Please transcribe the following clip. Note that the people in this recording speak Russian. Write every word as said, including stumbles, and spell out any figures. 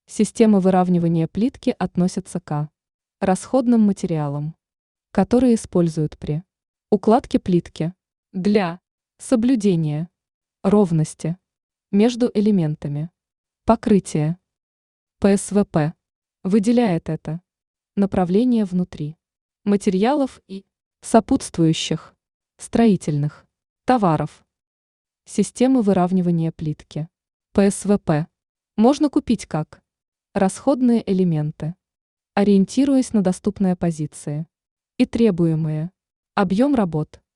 Система выравнивания плитки относится к расходным материалам, которые используют при укладке плитки для соблюдения ровности между элементами покрытия. ПСВП выделяет это направление внутри материалов и сопутствующих строительных товаров. Системы выравнивания плитки ПСВП можно купить как расходные элементы, ориентируясь на доступные позиции и требуемые объем работ.